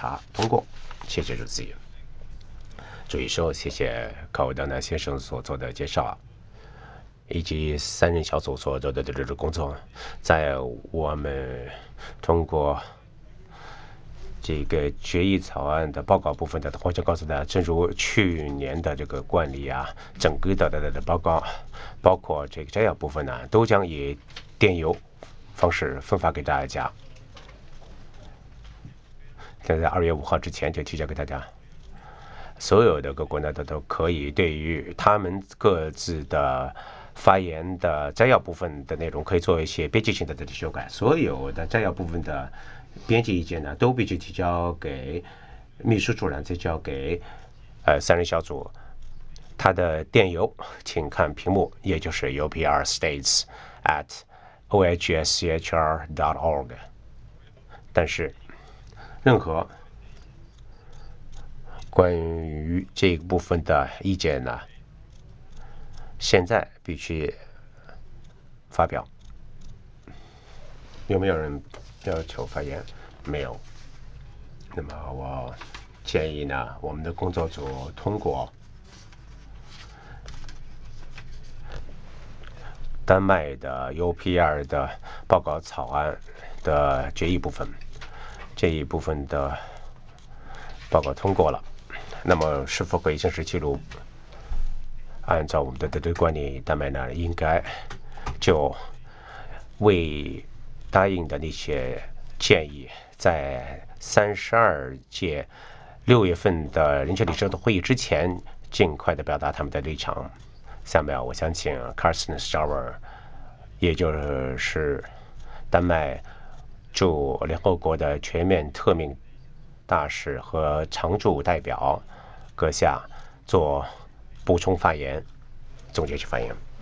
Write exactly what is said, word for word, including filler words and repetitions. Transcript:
查通过。谢谢主席。注意说，谢谢卡维丹南先生所做的介绍，以及三人小组所做的这个工作。在我们通过这个决议草案的报告部分的，我想告诉大家，正如去年的这个惯例啊，整个的的的报告，包括这个摘要部分呢，都将以电邮方式分发给大家。现在二月五号之前就提交给大家。所有的各国呢，都都可以对于他们各自的发言的摘要部分的内容，可以做一些编辑性的这修改。所有的摘要部分的编辑意见呢，都必须提交给秘书处，然后提交给呃三人小组。它的电邮，请看屏幕，也就是 U P R states at o h s c h r dot org。但是，任何关于这部分的意见呢，现在必须发表。有没有人要求发言？没有。那么我建议呢，我们的工作组通过丹麦的 U P R 的报告草案的决议部分，这一部分的报告通过了。那么是否可以正式记录？按照我们的德德惯例，丹麦呢应该就未答应的那些建议，在三十二届六月份的人权理事会会议之前，尽快的表达他们的立场。下面我想请 Carsten Stauer， 也就是丹麦驻联合国的全面特命大使和常驻代表阁下做补充发言，总结性发言。